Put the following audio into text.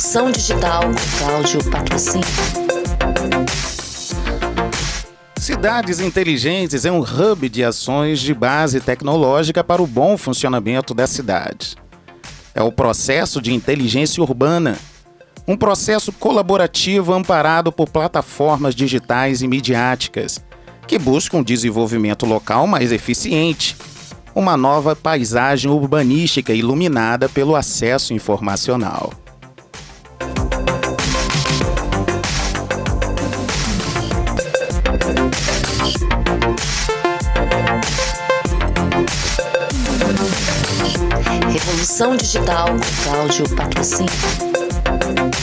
Revolução Digital com Cláudio Patrocínio. Cidades Inteligentes é um hub de ações de base tecnológica para o bom funcionamento da cidade. É o processo de inteligência urbana, um processo colaborativo amparado por plataformas digitais e midiáticas, que buscam um desenvolvimento local mais eficiente, uma nova paisagem urbanística iluminada pelo acesso informacional. Revolução Digital com Cláudio Patrocínio.